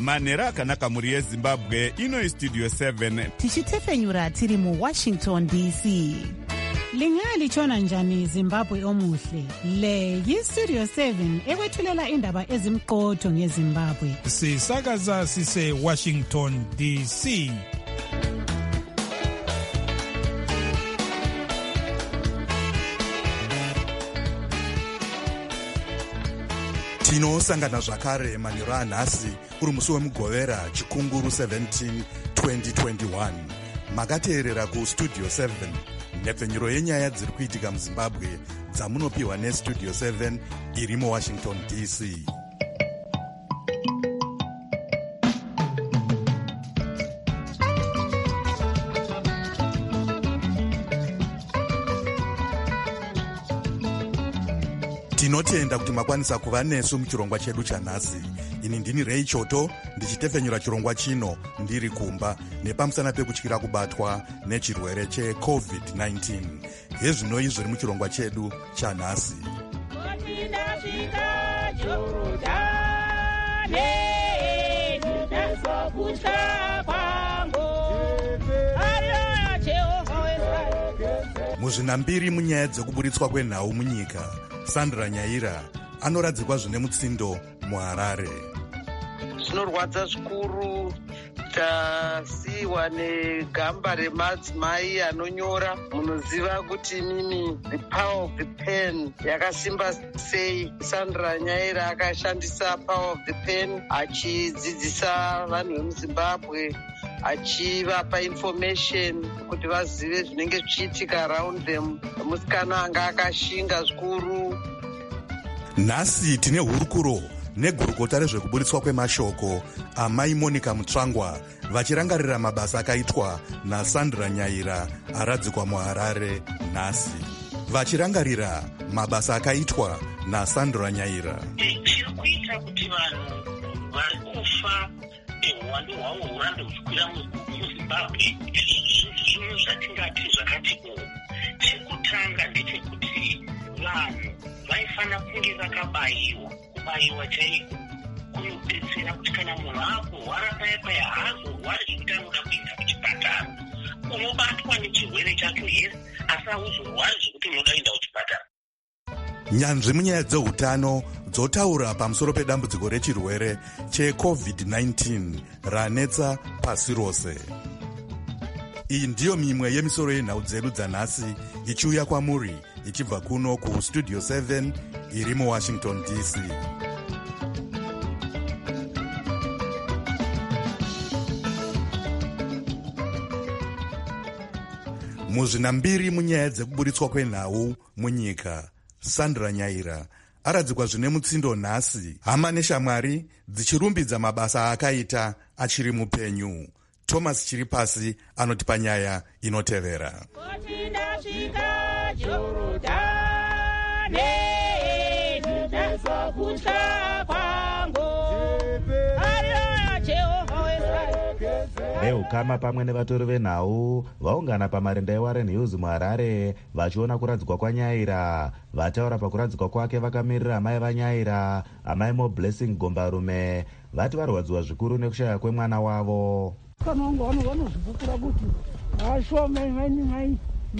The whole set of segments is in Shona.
manhero akanaka mhuri yezimbabwe. Ino istudio 7 tichitefenyura tiri muWashington DC. Lingalitshona njani Zimbabwe omuhle? Le yistudio 7 ekwethulela indaba ezimqotho ngeZimbabwe. Sisakaza sise Washington DC. Tinosangana zvakare manhero anhasi uri musi wemugovera chikunguru 17 2021. Makateerera kustudio 7 nhepfenyuro yenyaya dziri kuitika muZimbabwe dzamunopiwa nestudio 7 iri muWashington DC. Tinotenda kuti makwanisa kuva nesu muchirongwa chedu chanhasi. Ini ndini Ray Choto ndichitefenyura chirongwa chino ndiri kumba nepamusana pekutyira kubatwa nechirwere cheCovid-19. Hezvino izvo iri muchirongwa chedu chanhasi. Muzvinambiri munyaya dzekuburitswa kwenhau munyika, Sandra Nyaira anoradzikwa zvine mutsindo muHarare. Zvinorwadza zvikuru. Tasiwa negamba remadzimai anonyora. Munoziva kuti mimi the power of the pen yakasimba sei. Sandra Nyaira akashandisa power of the pen achidzidzisa vanhu vemuZimbabwe, achivapa information kuti vazive zvinenge zvichiitika around them. Musikana anga akashinga zvikuru. Nhasi tine hurukuro negurukota rezvekuburitswa kwemashoko amai Monica Mutsvangwa vachirangarira mabasa akaitwa naSandra Nyaira aradzikwa muHarare nhasi. Vachirangarira mabasa akaitwa naSandra Nyaira. Chiri kuita kuti vanhu vari kufa uwandu hwavo hurambe huchikwira muZimbabwe zvinhu zvatingati zvakati chekutanga ndechekuti vanhu vaifana kunge kubayiwa chaiko kunodetsera kuti kana munhu akurwara paya haazorwari zvekuti anoda kuenda kuchipatara. Unobatwa nechirwere chacho yes, asi hauzorwari zvekuti unoda kuenda kuchipatara. Nyanzvi munyaya dzeutano dzotaura pamusoro pedambudziko rechirwere cheCovid-19 ranetsa pasi rose. Iyi ndiyo mimwe yemisoro yenhau dzedu dzanhasi ichiuya kwamuri ichibva kuno kustudio 7 iri muWashington DC. Muzvinambiri munyaya dzekuburitswa kwenhau munyika, Sandra Nyaira aradzikwa zvine mutsindo nhasi, hama neshamwari dzichirumbidza mabasa akaita achiri mupenyu. Thomas Chiripasi anotipa nyaya inotevera. Veukama pamwe nevatori venhau vaungana pamarenda eWarren Hills muHarare vachiona kuradzikwa kwaNyaira. Vataura pakuradzikwa kwake vakamirira amai vaNyaira, amai Blessing Gombarume, vati varwadziwa zvikuru nekushaya kwemwana wavo. Kana wangu vanozvipukura kuti ashwa mai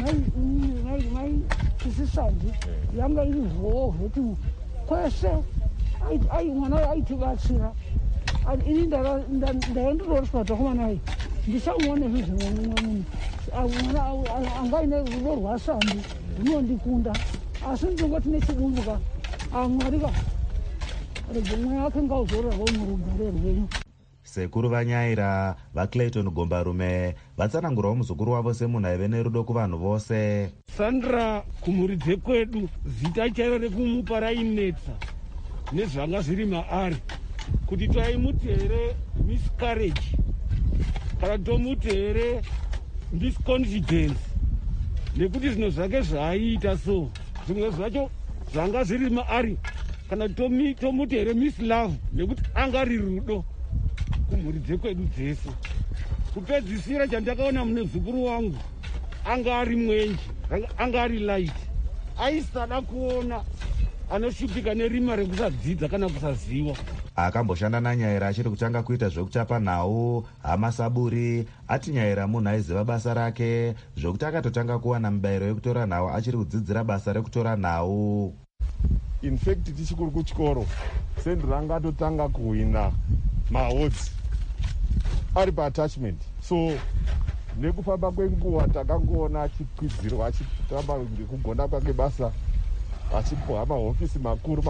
tisisandi yanga iri vhoo vheti kwese mwana aitibatsira. Ini ndaendoroswa kumwana ai ndisamuone zvizvimwe munhu angaine rudo rwasambi runondikunda asi ndingoti nechidumbuka mwari rege mweya wake ngauzorerwa murugare rwenyu. Sekuru vaNyaira vaClayton Gombarume vatsanangurawo muzukuru wavo semunhu aive nerudo kuvanhu vose. Sandra kumhuri dzekwedu zita chairo rekumupa rainetsa nezvanga zviri maari kuti taimuti here miscarriage kana tomuti here misconfidence nekuti zvinhu zvake zvaiita so zvimwe zvacho zvanga zviri maari kana tomuti here mislove nekuti anga riri rudo kumhuri dzekwedu dzese. Kupedzisira chandakaona mune muzukuru wangu anga ari mwenje, anga ari light, aisada kuona anoshupika nerima rekusadzidza kana kusaziva. Akamboshanda naNyaira achiri kutanga kuita zvekuchapa nhau. Hama Saburi ati Nyaira munhu aiziva basa rake zvokuti akatotanga kuwana mubayiro wekutora nhau achiri kudzidzira basa rekutora nhau. In fact tichikuri kuchikoro Sandra anga atotanga kuhwina mahodzi ari paattachment, so nekufamba kwenguva takangoona achikwidzirwa achitamba ngekugona kwake basa achipuhwa mahofisi makuru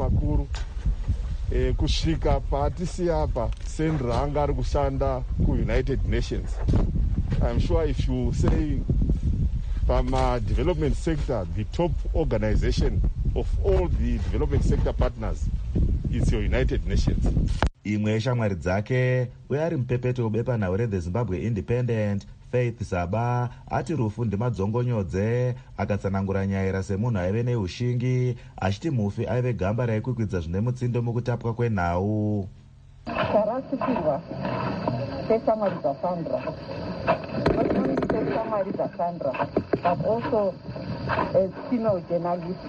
kusvika patisiya apa Sandra anga ari kushanda kuUnited Nations. I'm sure if you say pama-development sector, the top organization of all the development sector partners is your United Nations. Imwe yeshamwari dzake uye ari mupepeto webepanhau reThe Zimbabwe Independent, Faith Saba ati rufu ndimadzongonyodze. Akatsanangura Nyaira semunhu aive neushingi achiti mufi aive gamba raikwikwidza zvine mutsindo mukutapwa kwenhau. Tarasukirwa seshamwari dzaSandra, not only seshamwari dzaSandra but also as female journalist.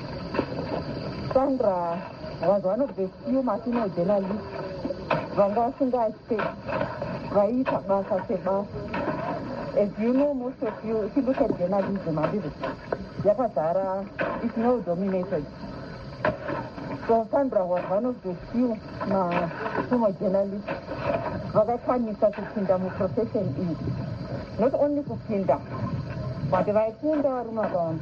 Sandra was one of the few female journalists vanga vasingaite vaiita basa sebasa. As you know, most of you, if you look at journalism, yakazara is male dominated. So Sandra was one of the few female journalists vakakwanisa kupinda muprofession iyi. Not only kupinda, but vaipinda varume vakawanda.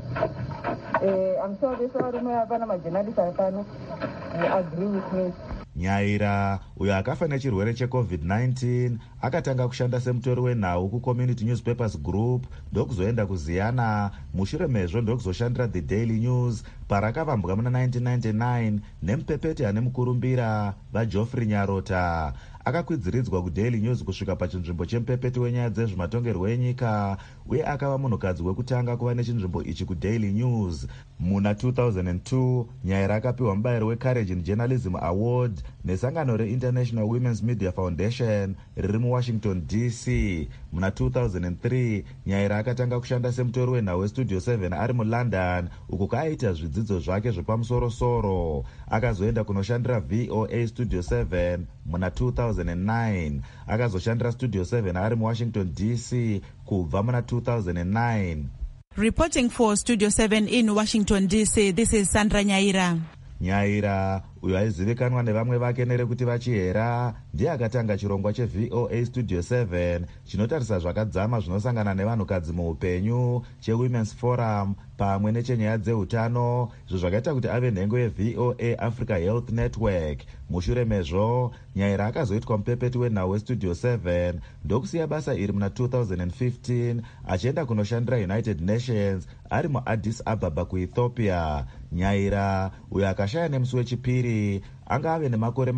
I'm sure vese varume vapana majournalists apano agree with me. Nyaira uyo akafa nechirwere cheCovid-19 akatanga kushanda semutori wenhau kuCommunity Newspapers Group ndokuzoenda kuZiyana. Mushure mezvo ndokuzoshandira The Daily News parakavambwa muna 1999 nemupepeti ane mukurumbira vaGeoffrey Nyarota. Akakwidziridzwa kuDaily News kusvika pachinzvimbo chemupepeti wenyaya dzezvematongerwo enyika uye akava munhukadzi wekutanga kuva nechinzvimbo ichi kuDaily News. Muna 2002 Nyaira akapiwa mubayiro weCourage in Journalism Award nesangano reInternational Women's Media Foundation riri muWashington DC. Muna 2003 Nyaira akatanga kushanda semutori wenhau weStudio 7 ari muLondon uko kaaita zvidzidzo zvake zvepamusoro-soro. Akazoenda kunoshandira VOA Studio 7 muna 2009. Akazoshandira Studio 7 ari muWashington DC kubva muna 2009. Reporting for Studio 7 in Washington DC, this is Sandra Nyaira. Nyaira uyo aizivikanwa nevamwe vake nerekuti vachihera ndiye akatanga chirongwa cheVOA Studio 7 chinotarisa zvakadzama zvinosangana nevanhukadzi muupenyu cheWomen's Forum pamwe nechenyaya dzeutano, izvo zvakaita kuti ave nhengo yeVOA Africa Health Network. Mushure mezvo Nyaira akazoitwa mupepeti wenhau weStudio 7 ndokusiya basa iri muna 2015 achienda kunoshandira United Nations ari muAddis Ababa kuEthiopia. Nyaira uyo akashaya nemusi wechipiri anga ave nemakore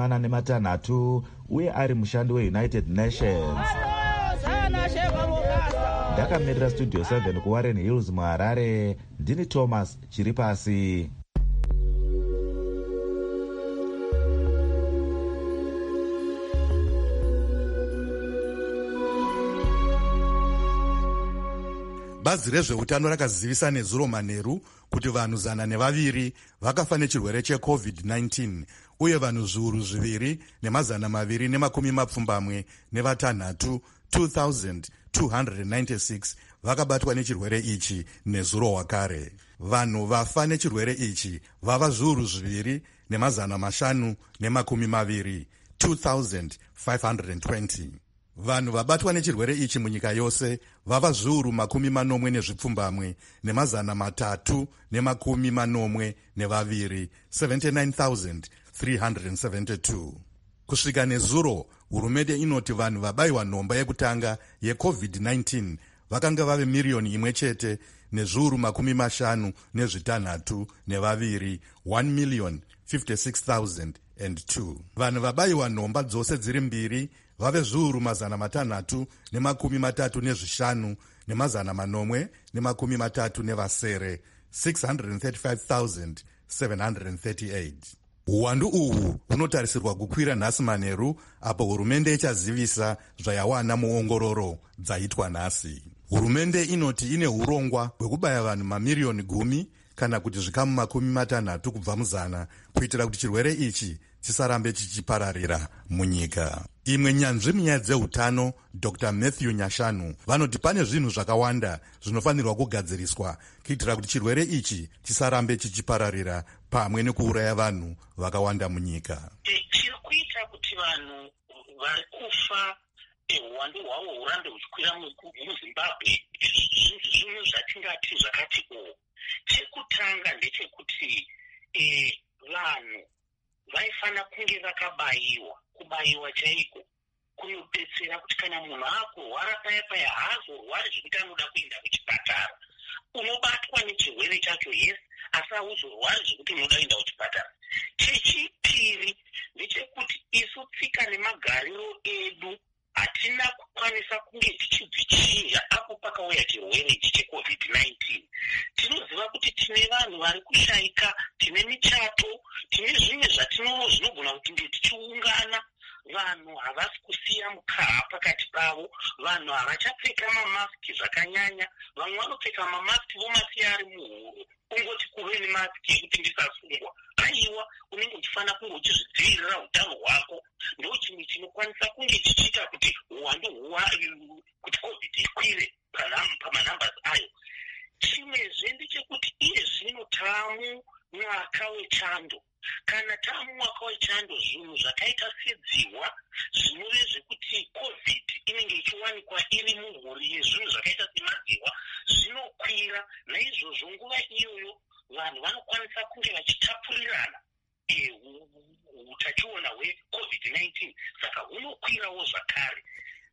46 uye ari mushandi weUnited Nations. Ndakamirira Studio 7 kuWarren Hills muHarare, ndini Thomas Chiripasi. Bazi rezveutano rakazivisa nezuro manheru kuti vanhu 102 vakafa nechirwere cheCovid-19 uye vanhu zviuru 2,226 2,296 vakabatwa nechirwere ichi nezuro wakare. Vanhu vafa nechirwere ichi vava zviuru 2,520 2,520. Vanhu vabatwa nechirwere ichi munyika yose vava zviuru 40 382 79,372. Kusvika nezuro, hurumende inoti vanhu vabayiwa nhomba yekutanga yeCovid-19 vakanga vave miriyoni imwe chete nezviuru 56 2 1,056,002. Vanhu vabayiwa nhomba dzose dziri mbiri vave zviuru 335 635,738. 635,738. Uwandu uhu hunotarisirwa kukwira nhasi manheru apo hurumende ichazivisa zvayawana muongororo dzaitwa nhasi. Hurumende inoti ine urongwa hwekubaya vanhu mamiriyoni 10 kana kuti zvikamu 60 kubva muzana kuitira kuti chirwere ichi chisarambe chichipararira munyika. Imwe nyanzvi munyaya dzeutano Dr. Matthew Nyashanu vanoti pane zvinhu zvakawanda zvinofanirwa kugadziriswa kuitira kuti chirwere ichi chisarambe chichipararira pamwe nekuuraya vanhu vakawanda munyika. Chiri kuita kuti vanhu vari kufa uwandu hwavo hurambe huchikwira muZimbabwe zvinhu zvatingati zvakati chekutanga ndechekuti vanhu vaifana kunge vakabayiwa. Kubayiwa chaiko kunobetsera kuti kana munhu akurwara paya haazorwari zvekuti anoda kuenda kuchipatara. Unobatwa nechirwere chacho yes, asi hauzorwari zvekuti unoda kuenda kuchipatara. Chechipiri ndechekuti isu tsika nemagariro edu hatina kukwanisa kunge tichibvichinja apo pakauya chirwere ichi cheCovid-19. Tinoziva kuti tine vanhu vari kushaika, tine michato, tine zvimwe zvinogona kuti nge tichiungana. Vanhu havasi kusiya mukaha pakati pavo, vanhu havachapfeka mamasiki zvakanyanya, vamwe vanopfeka mamasiki vomasiya ari muhuro, ungoti kuve nemasiki yekuti ndisasungwa. Aiwa, unenge uchifana kunge uchizvidzivirira utano hwako. Ndo chimwe chinokwanisa kunge chichiita kuti uwandu kuti COVID ikwire pamanambasi ayo. Chimwezve ndechekuti iye zvino tamu mwaka wechando. Kana tamu mwaka wechando, zvinhu zvakaita sedziwa zvinove zvekuti COVID inenge ichiwanikwa iri mumhuri yezvinhu zvakaita semadziwa zvinokwira. Naizvozvo nguva iyoyo vanhu vanokwanisa kunge vachitapurirana utachiona hweCovid-19, saka hunokwirawo zvakare.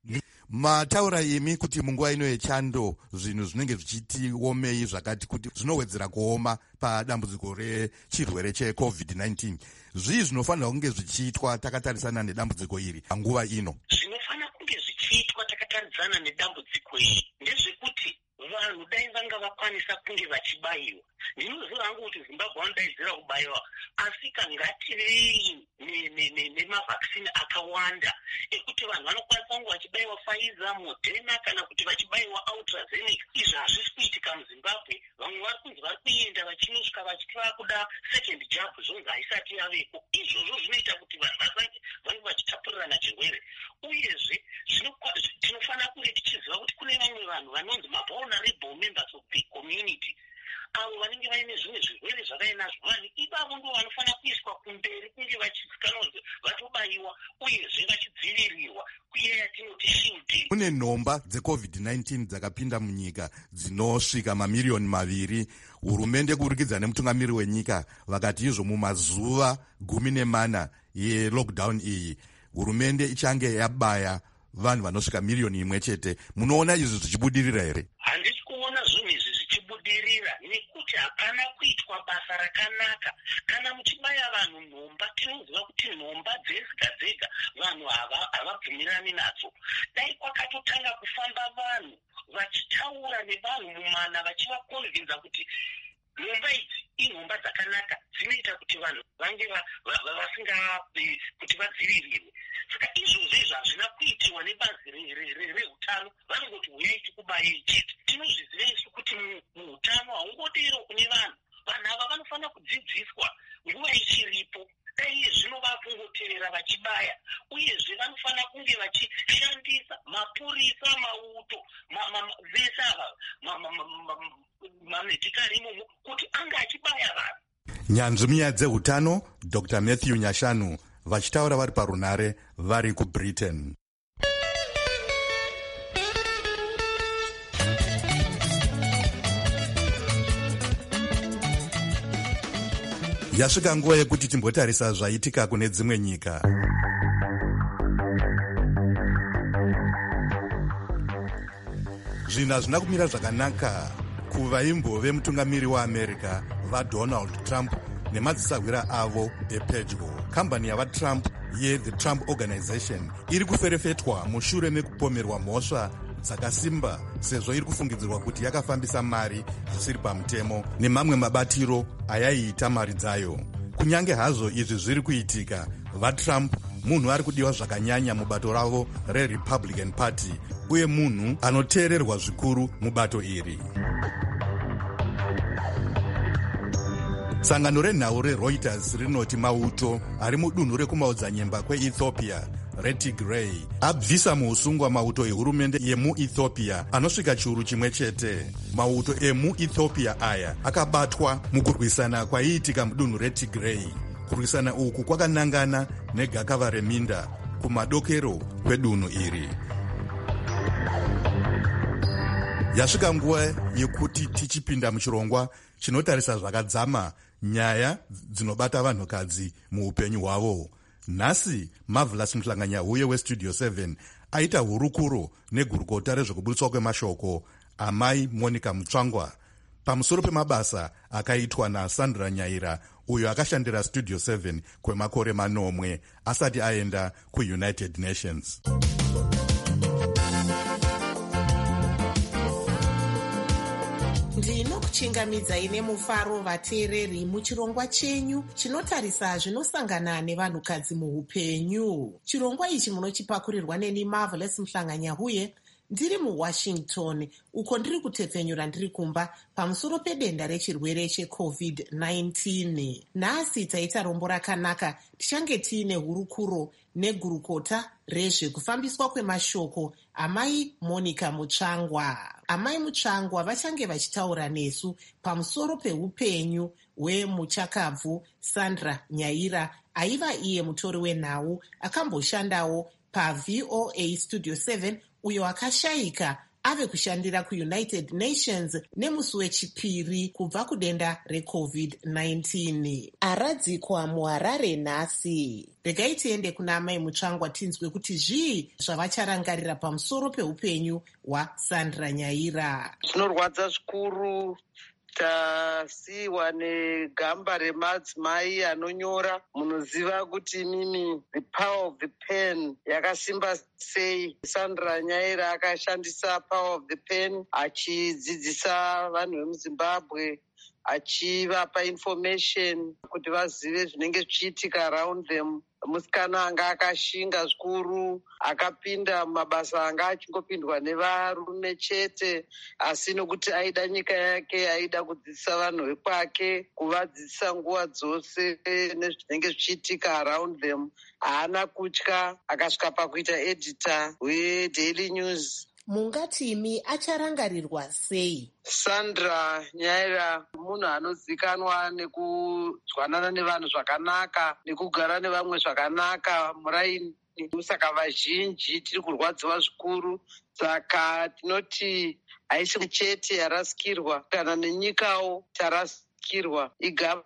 Mataura imi kuti munguva ino yechando zvinhu zvinenge zvichitiomei zvakati kuti zvinowedzera kuoma padambudziko rechirwere cheCovid-19. Zvii zvinofanira kunge zvichiitwa takatarisana nedambudziko iri panguva ino? Zvinofanira kunge zvichiitwa takatarisana nedambudziko iri ndezvekuti vanhu dai vanga vakwanisa kunge vachibayiwa. Ndinoziva hangu kuti Zimbabwe vanodaidzira kubayiwa, asi kangatirei nemavhakisini akawanda ekuti vanhu vanokwanisa kunge vachibayiwa Pfizer, Moderna kana kuti vachibayiwa AstraZeneca. Izvi hazvisi kuitika muZimbabwe. Vamwe vari kunzi vari kuenda vachinosvika vachiti vakuda second jab zvonzi haisati yaveko. Izvozvo zvinoita kuti vanhu vange vachitapurirana chirwere. Uyezve tinofanira kunge tichiziva kuti kune vamwe vanhu vanonzi vulnerable members of the community, avo vanenge vaine zvimwe zvirwere zvavainazvo. Vanhu ivavo ndo vanofanira kuiswa kumberi kunge vachizikanwa vatobayiwa uyezve vachidzivirirwa kuye yatinoti shielding. Kune nhomba dzeCovid-19 dzakapinda munyika dzinosvika mamiliyoni 2. Hurumende kuburikidza nemutungamiri wenyika vakati izvo mumazuva 14 yelockdown iyi hurumende ichange yabaya vanhu vanosvika miliyoni 1 chete. Munoona izvi zvichibudirira here? Handisi kuona zvinhu izvi zvichibudirira nekuti hapana kuitwa basa rakanaka. Kana muchibaya vanhu nhomba, tinoziva kuti nhomba dzega vanhu havabvumirani nadzo. Dai kwakatotanga kufamba vanhu vachitaura nevanhu mumana vachivakonvinza kuti nhomba idzi inhomba dzakanaka, dzinoita kuti vanhu vange vasingadi kuti vadzivirirwe. Saka izvozvo hazvina kuitiwa nebazi reutano. Vanongoti uyai tikubayei chete. Tinozviziva isu kuti muutano haungodiro kune vanhu. Vanhu ava vanofanira kudzidziswa nguva ichiripo. Dai zvino vakungoteerera vachibaya. Uyezve vanofanira kunge vachishandisa mapurisa, mauto, vese ava mamedhikari imomo kuti anga achibaya vanhu. Nyanzvi munyaya dzeutano Dr. Matthew Nyashanu vachitaura vari parunare vari kuBritain. Yasvika nguva yekuti timbotarisa zvaitika kune dzimwe nyika. Zvinhu hazvina kumira zvakanaka kuvaimbove mutungamiri waAmerica vaDonald Trump nemadzisagwira avo epedyo. Kambani yavaTrump yeThe Trump Organization iri kuferefetwa mushure mekupomerwa mhosva dzakasimba sezvo iri kufungidzirwa kuti yakafambisa mari zvisiri pamutemo nemamwe mabatiro ayaiita mari dzayo. Kunyange hazvo izvi zviri kuitika, vaTrump munhu ari kudiwa zvakanyanya mubato ravo reRepublican Party uye munhu anoteererwa zvikuru mubato iri. Sangano renhau reReuters rinoti mauto ari mudunhu rekumaodzanyemba kweEthiopia reTigray abvisa muusungwa mauto ehurumende yemuEthiopia anosvika chiuru chimwe chete. Mauto emuEthiopia aya akabatwa mukurwisana kwaiitika mudunhu reTigray. Kurwisana uku kwakanangana negakava reminda kumadokero kwedunhu iri. Yasvika nguva yekuti tichipinda muchirongwa chinotarisa zvakadzama nyaya dzinobata vanhukadzi muupenyu hwavo. Nhasi Marvelous Mhlanganyahuye weStudio 7 aita hurukuro negurukota rezvekuburitswa kwemashoko amai Monica Mutsvangwa pamusoro pemabasa akaitwa naSandra Nyaira, uyo akashandira Studio 7 kwemakore 9 asati aenda kuUnited Nations. Ndinokuchingamidzai nemufaro vateereri muchirongwa chenyu chinotarisa zvinosangana nevanhukadzi muupenyu. Chirongwa ichi munochipakurirwa neni Marvelous Mhlanganyahuye ndiri muWashington, uko ndiri kutepfenyura ndiri kumba pamusoro pedenda rechirwere cheCovid-19. Nhasi taita rombo rakanaka, tichange tiine hurukuro negurukota rezvekufambiswa kwemashoko amai Monica Mutsvangwa. Amai Mutsvangwa vachange vachitaura nesu pamusoro peupenyu hwemuchakabvu Sandra Nyaira, aiva iye mutori wenhau akamboshandawo paVOA Studio 7, uyo akashayika ave kushandira kuUnited Nations nemusi wechipiri kubva kudenda reCovid-19. Aradzikwa muHarare nhasi. Regai tiende kuna amai Mutsvangwa tinzwe kuti zvii zvavacharangarira pamusoro peupenyu hwaSandra Nyaira. Zvinorwadza zvikuru. Tasiwa negamba remadzimai anonyora. Munoziva kuti mimi the power of the pen yakasimba sei. Sandra Nyaira akashandisa power of the pen achidzidzisa vanhu vemuZimbabwe, achivapa information kuti vazive zvinenge zvichiitika around them. Musikana anga akashinga zvikuru, akapinda mumabasa anga achingopindwa nevarume chete, asi nokuti aida nyika yake, aida kudzidzisa vanhu vekwake, kuvadzidzisa nguva dzose nezvinenge zvichiitika around them. Haana kutya, akasvika pakuita editor weDaily News. Mungati imi acharangarirwa sei? Sandra Nyaira munhu anozikanwa nekuzwanana nevanhu zvakanaka, nekugara nevamwe zvakanaka muraini. Saka vazhinji tiri kurwadziwa zvikuru. Saka tinoti haisi chete yarasikirwa, kana nenyikawo tarasikirwa. Igava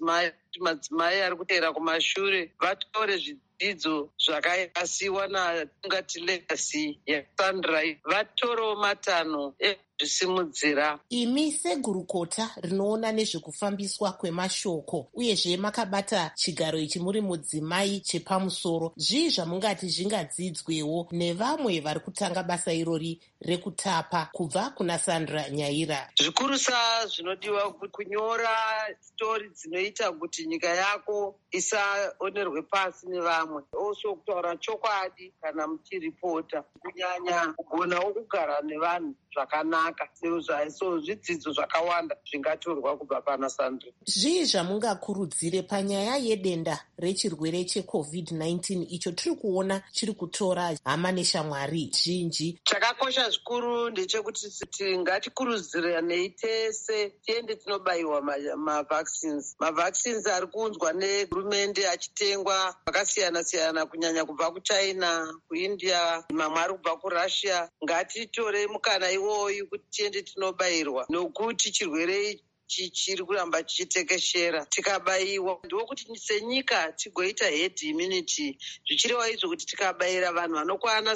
madzimai ari kuteera kumashure vatore zvidzidzo zvakasiwa natingati legacy yaSandra, vatorewo matanho ezvisimudzira. Imi segurukota rinoona nezvekufambiswa kwemashoko uyezve makabata chigaro ichi muri mudzimai chepamusoro, zvii zvamungati zvingadzidzwewo nevamwe vari kutanga basa irori rekutapa kubva kuna Sandra Nyaira? Zvikurusa zvinodiwa kunyora stori dzinoita kuti nyika yako isaonerwe pasi nevamwe. Also kutaura chokwadi kana muchiripota, kunyanya kugonawo kugara nevanhu zvakanaka. So zvidzidzo zvakawanda zvingatorwa kubva pana Sandra. Zvii zvamungakurudzire panyaya yedenda rechirwere cheCovid-19 icho tiri kuona chiri kutora hama neshamwari zhinji? Chakakosha zvikuru ndechekuti ngatikurudziranei tese tiende tinobayiwa mavaccines. Mavaccines ari kuunzwa nehurumende achitengwa akasiyana siyana, kunyanya kubva kuChina, kuIndia, mamwe ari kubva kuRussia. Ngatitorei mukana iwoyu kuti tiende tinobayirwa, nokuti chirwere chiri kuramba chichitekeshera. Tikabayiwa ndokuti senyika tigoita herd immunity, zvichireva izvo kuti tikabayira vanhu vanokwana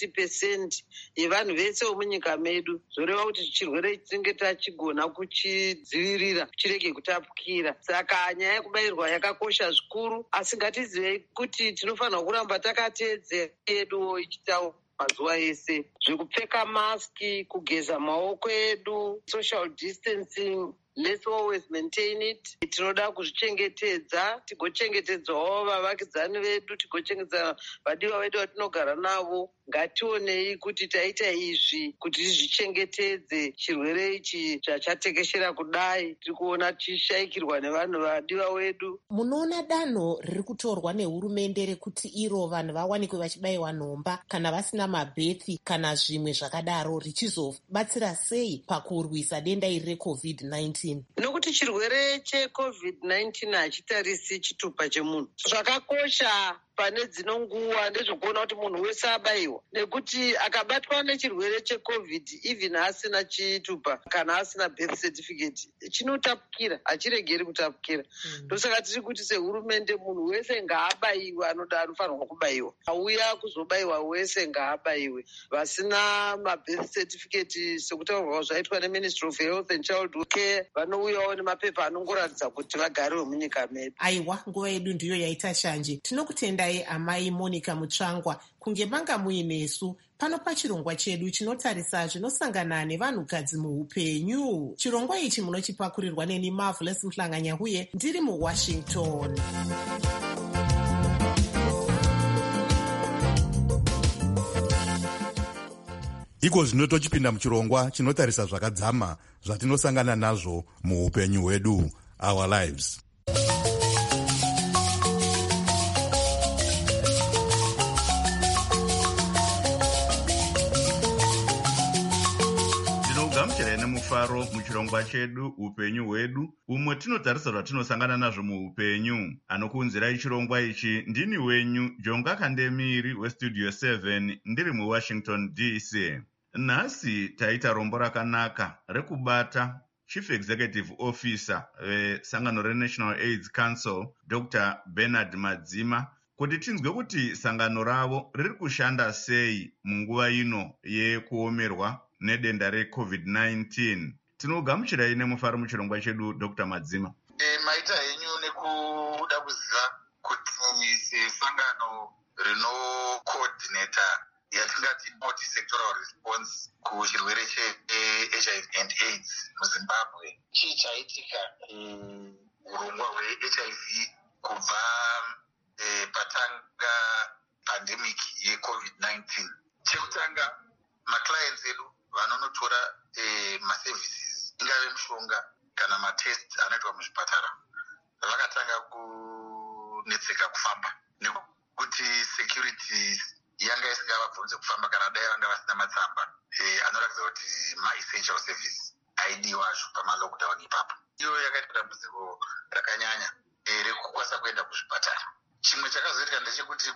60% yevanhu vese vomunyika medu, zvoreva kuti chirwere tinenge tachigona kuchidzivirira chirege kutapukira. Saka nyaya yekubayirwa yakakosha zvikuru, asi ngatizivei kuti tinofanira kuramba takateedzera yedu ichitaura mazuva ese, zvekupfeka maski, kugeza maoko edu, social distancing, let's always maintain it. Tinoda kuzvichengetedza, tigochengetedzawo vavakidzani vedu, tigochengetedza vadiwa vedu vatinogara navo. Ngationei kuti taita izvi kuti tizvichengetedze chirwere ichi chatekeshera kudai. Tiri kuona tichishayikirwa nevanhu vadiwa vedu. Munoona danho riri kutorwa nehurumende rekuti iro vanhu vawanikwe vachibayiwa nhomba kana vasina mabhethi kana zvimwe zvakadaro richizobatsira sei pakurwisa denda iri reCOVID-19? Nokuti chirwere cheCOVID-19 hachitarisi chitupa chemunhu. Zvakakosha pane dzino nguva ndezvokuona kuti munhu wese abayiwa, nekuti akabatwa nechirwere cheCOVID even asina chitupa kana asina birth certificate chinotapukira, hachiregeri kutapukira. Ndosaka tiri kuti sehurumende munhu wese ngaabayiwe, anoda anofanirwa kubayiwa. Auya kuzobayiwa wese ngaabayiwe. Vasina mabirth certificate sekutaurwa zvaitwa neMinistry of Health and Childhood Care vanouyawo nemapepa anongoratidza kuti vagarewo munyika medu. Aiwa, nguva yedu ndiyo yaita shanje. Tinokutendai amai Monica Mutsvangwa kunge manga muinesu pano pachirongwa chedu chinotarisa zvinosangana nevanhukadzi muupenyu. Chirongwa ichi munochipakurirwa neni Marvelous Mhlanganya uye ndiri muWashington. Iko zvino tochipinda muchirongwa chinotarisa zvakadzama zvatinosangana nazvo muupenyu hwedu, our lives. Gamuchirai nemufaro muchirongwa chedu upenyu hwedu, umwe tinotarisa zvatinosangana nazvo muupenyu. Anokuunzirai chirongwa ichi ndini wenyu Jonga Kandemiri weStudio 7 ndiri muWashington DC. Nhasi taita rombo rakanaka rekubata Chief Executive Officer vesangano reNational AIDS Council Dr. Bernard Madzima kuti tinzwe kuti sangano ravo riri kushanda sei munguva ino yekuomerwa nedenda reCOVID-19. Tinogamuchirai nemufaro muchirongwa chedu Dr. Madzima. Maita henyu nekuda kuziva kuti sesangano rinocoordinata yatingati multi-sectoral response kuchirwere cheHIV and AIDS muZimbabwe, chii chaitika urongwa hweHIV kubva patanga pandemic yeCOVID-19. Chekutanga, maclients edu vanonotora maservices, ingave mishonga kana matest anoitwa muzvipatara, vakatanga kunetseka kufamba nekuti security yanga isingavabvunze kufamba kana dai vanga vasina matsamba anoratidza kuti ma-essential service aidiwazvo pamalockdown ipapo. Iyo yakaita dambudziko rakanyanya rekukwanisa kuenda kuzvipatara. Chimwe chakazoitika ndechekuti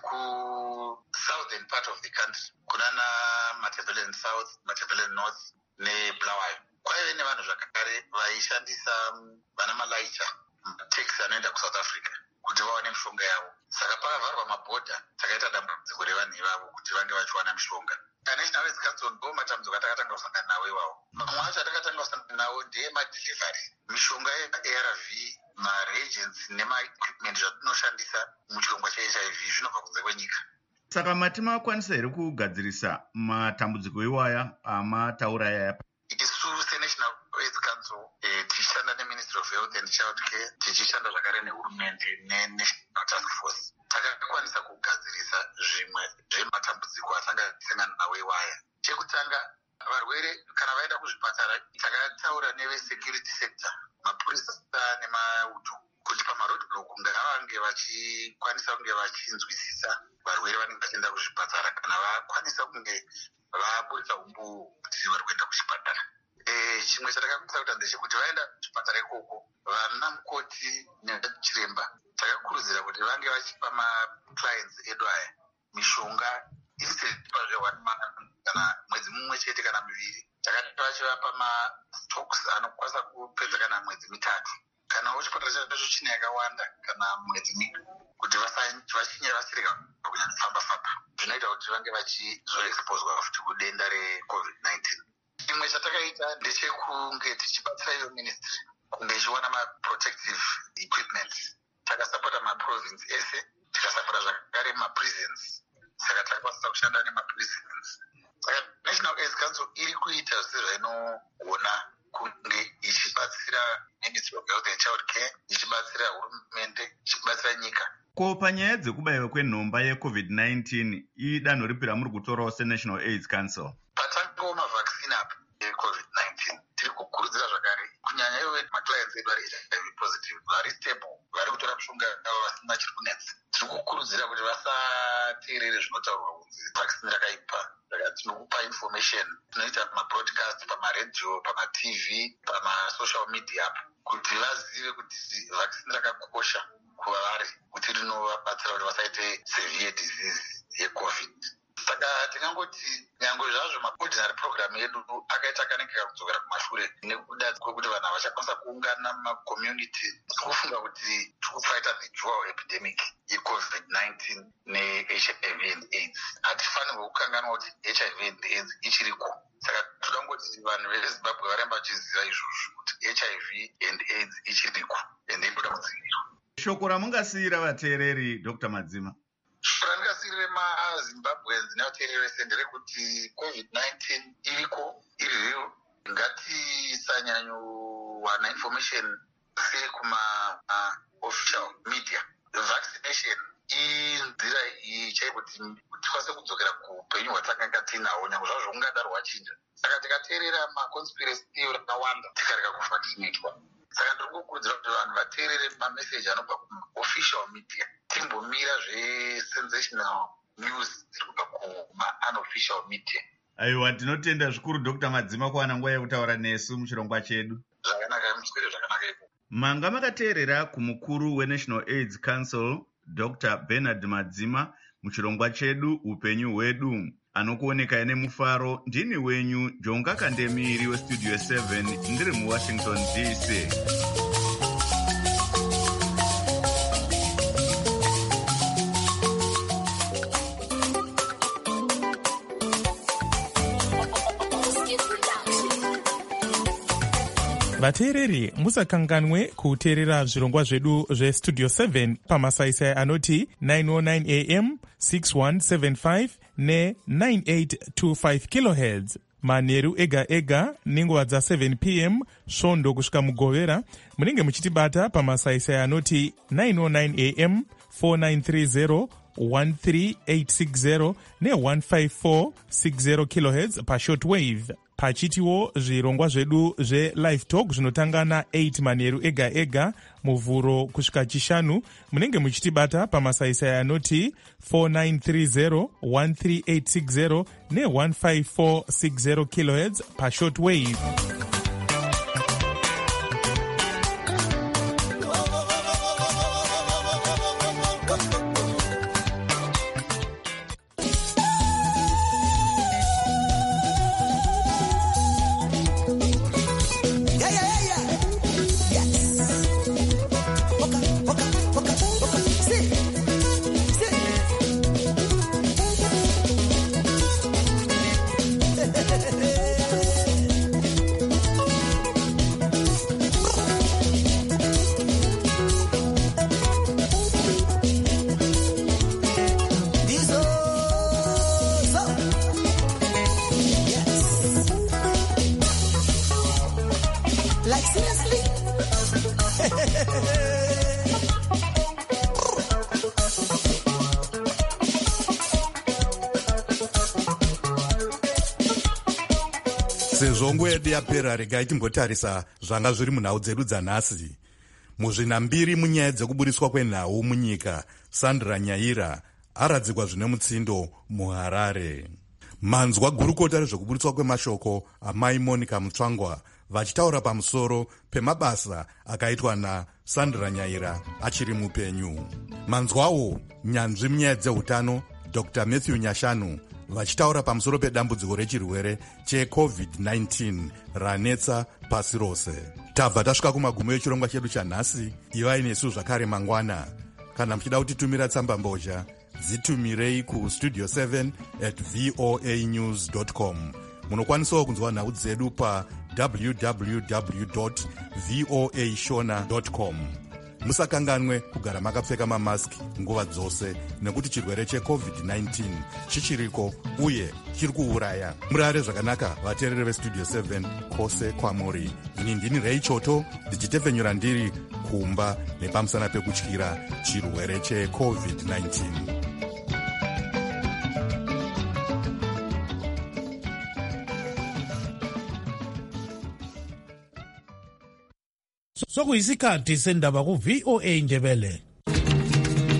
ku-southern part of the country, kunana Matabeleland South, Matabeleland North neBulawayo, kwaive nevanhu zvakare vaishandisa vana malaicha mataxi anoenda kuSouth Africa kuti vawane mishonga yavo. Saka pakavharwa mabhodha, takaita dambudziko revanhu ivavo kuti vange vachiwana mishonga. National AIDS Council ndo matambudziko atakatanga kusangana nawo iwawo. Mamwe acho atakatanga kusangana nawo ndeemadelivery, mishonga yeARV, ma-reagents nema-equipment zvatinoshandisa muchirongwa cheHIV zvinobva kunze kwenyika. Saka mati makwanisa here kugadzirisa matambudziko iwaya amataura yaya? Isu seNational AIDS Council tichishanda neMinistry of Health and Childcare, tichishanda zvakare nehurumende neNational Task Force, takakwanisa kugadzirisa zvimwe zvematambudziko asangasangana nawo iwaya. Chekutanga, varwere kana vaenda kuzvipatara, takataura nevesecurity sector, mapurisa nemauto, kuti pamaroadblock ngavange vachikwanisa kunge vachinzwisisa varwere vanenge vachienda kuzvipatara kana vakwanisa kunge vaburitsa umbu kuti vari kuenda kuchipatara. Chimwe chatakakwanisa kuita ndechekuti vaenda kuchipatara ikoko, vana mukoti nechiremba takakurudzira kuti vange vachipa maclients edu aya mishonga isetipa zve1 month kana mwedzi mumwe chete kana miviri. Takati vachivapa mastocks anokwanisa kupedza kana mwedzi mitatu. Kana chipatara chacho chine yakawanda kana mwedzi miviri, kuti vachinye vasirika kunyanya famba-famba, zvinoita kuti vange vachizoexposwa futi kudenda reCOVID-19. Chimwe chatakaita ndechekunge tichibatsira iyo ministry kunge ichiwana ma-protective equipment. Takasapota maprovince ese, tikasapota zvakare maprisons, saka takakwanisa kushanda nemaprisons. Saka National AIDS Council iri kuita zvese zvainogona kunge ichibatsira Ministry of Health and Child Care, ichibatsira hurumende, ichibatsira nyika. Ko panyaya dzekubayiwa kwenhomba yeCovid-19 idanho ripi ramuri kutorawo seNational AIDS Council? Patangawo mavhakisini apa eCovid-19 tiri kukurudzira zvakare kunyanya iwe maclients edu vari HIV positive vari stable vari kutora mishonga yavo vasina chiri kunetsa. Tiri kukurudzira kuti vasateerere zvinotaurwa kunzi vhakisini rakaipa. Tinokupa information, tinoita mabroadcast pamaredhiyo, pamatv, pamasocial media kuti vazive kuti vhakisini rakakosha kuvari kuti rinovabatsira kuti vasaite severe disease yeCovid. Saka tingangoti nyangwe zvazvo maordinary program edu akaita akanekeka kudzokera kumashure nekuda kwekuti vanhu havachakwanisa kuungana mumacommunity, tikufunga kuti tikufighta the dual epidemic yeCovid-19 neHIV and AIDS. Hatifanirwi kukanganwa kuti HIV and AIDS ichiriko. Saka todangoti vanhu veZimbabwe varamba vachiziva izvozvo kuti HIV and AIDS ichiriko ende inoda kudzivirirwa. Shoko ramungasiyira vateereri Dr. Madzima? Randingasiyire maZimbabweans nevateereri vese nderekuti COVID-19 iriko, iri real. Ngatisanyanyowana information siri kuma-official media. Vaccination inzira chaipo kuti tikwanise kudzokera kuupenyu hwatakanga tinahwo nyangwe zvazvo ungadaro hwachinja. Saka tikateerera maconspiracy theory akawanda tikareka kuvaccinatwa. Saka ndiri kukurudzira kuti vanhu vateerere mameseji anobva kuma-official media. Timbomira zvesensational news dziri kubva kuma-unofficial media. Aiwa, tinotenda zvikuru Dr. Madzima kuwana nguva yekutaura nesu muchirongwa chedu. Zvakanaka, muswere zvakanaka ipo. Manga makateerera kumukuru weNational AIDS Council Dr. Bernard Madzima muchirongwa chedu upenyu hwedu. Anokuoneka nemufaro ndini wenyu Jonga Kandemiri weStudio 7 ndiri muWashington DC. vateereri musakanganwe kuteerera zvirongwa zvedu zvestudio 7 pamasaisai anoti 909 am 6175 ne9825 kilohertz manheru ega ega nenguva dza7 pm svondo kusvika mugovera. munenge muchitibata pamasaisai anoti 909 am 4930 13860 ne15460 kilohertz pashortwave. pachitiwo zvirongwa zvedu zvelive talk zvinotanga na8 manheru ega ega muvhuro kusvika chishanu. munenge muchitibata pamasaisai anoti 4930 13860 ne15460 kilohertz pashortwave. sezvo nguva yedu yapera, regai timbotarisa zvanga zviri munhau dzedu dzanhasi. Muzvinambiri munyaya dzekuburiswa kwenhau munyika, Sandra Nyaira aradzikwa zvine mutsindo muHarare. Manzwa gurukota rezvekuburiswa kwemashoko amai Monica Mutsvangwa vachitaura pamusoro pemabasa akaitwa naSandra Nyaira achiri mupenyu. Manzwawo nyanzvi munyaya dzeutano Dr. Matthew Nyashanu vachitaura pamusoro pedambudziko rechirwere cheCovid-19 ranetsa pasi rose. Tabva tasvika kumagumo echirongwa chedu chanhasi. Ivai nesu zvakare mangwana. Kana muchida kutitumira tsamba mbozha, dzitumirei kustudio 7@voanews.com. munokwanisawo kunzwa nhau dzedu pa www.voashona.com. musakanganwe kugara makapfeka mamaski nguva dzose nekuti chirwere checovid-19 chichiriko uye chiri kuuraya. Murare zvakanaka vateereri vestudio 7 kwose kwamuri. Ini ndini Rei Choto ndichitefenyura ndiri kumba nepamusana pekutyira chirwere checovid-19. Sokuyisikhathi sendaba ku VOA Ndebele.